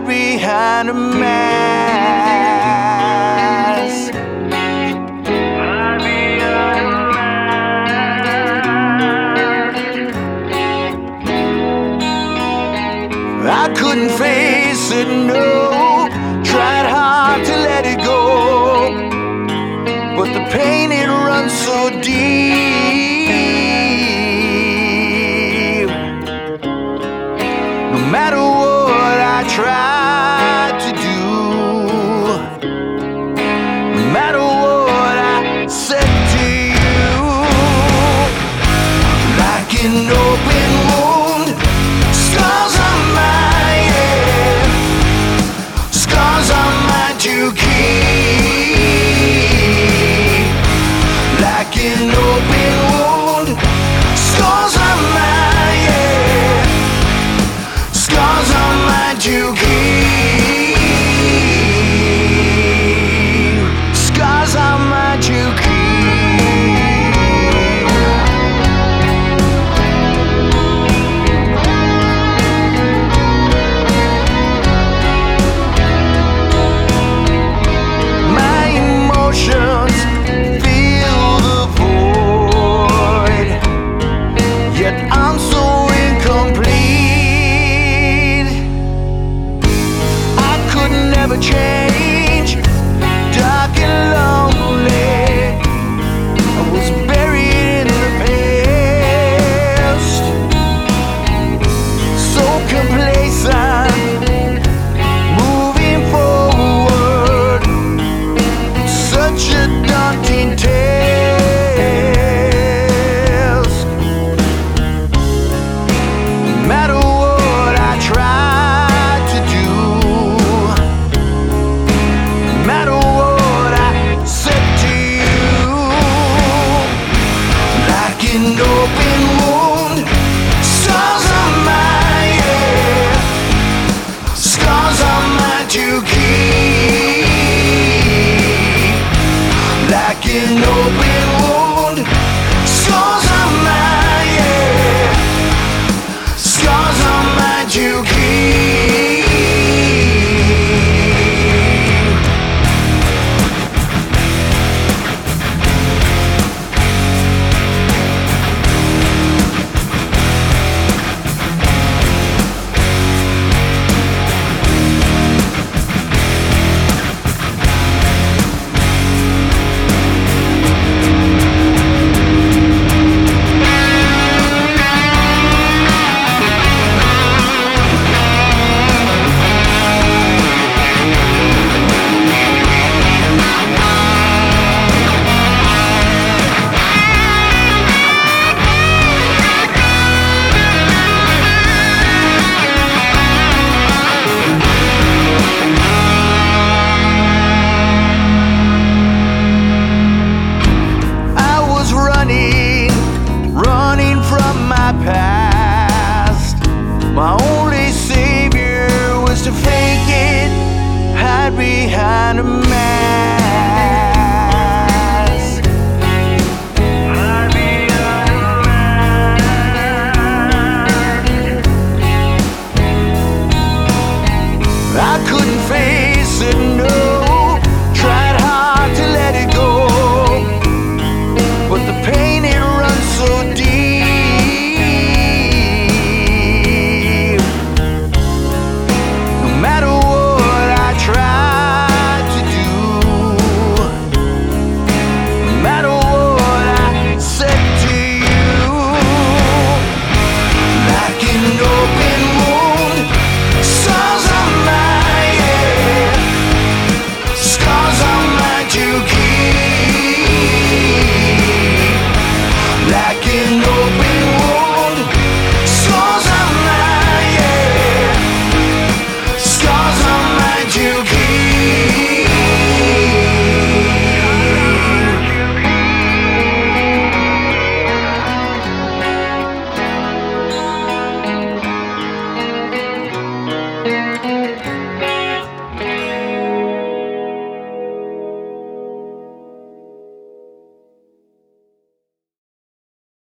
behind a mask. I couldn't face it, no. Tried hard to let it go, but the pain, it runs so deep. No matter what I tried to do, no matter what I said to you, like an open wound, scars on my head, scars on my to keep. Like an open wound, scars on my head, scars on my to keep, scars on my to keep. Change, dark and lonely. I was buried in the past, so complacent, moving forward, such a daunting task. No matter what I tried to do, an open wound, scars on my head, scars on my to keep. Like an open wound, scars on my head, scars on my to keep. Running from my past, my own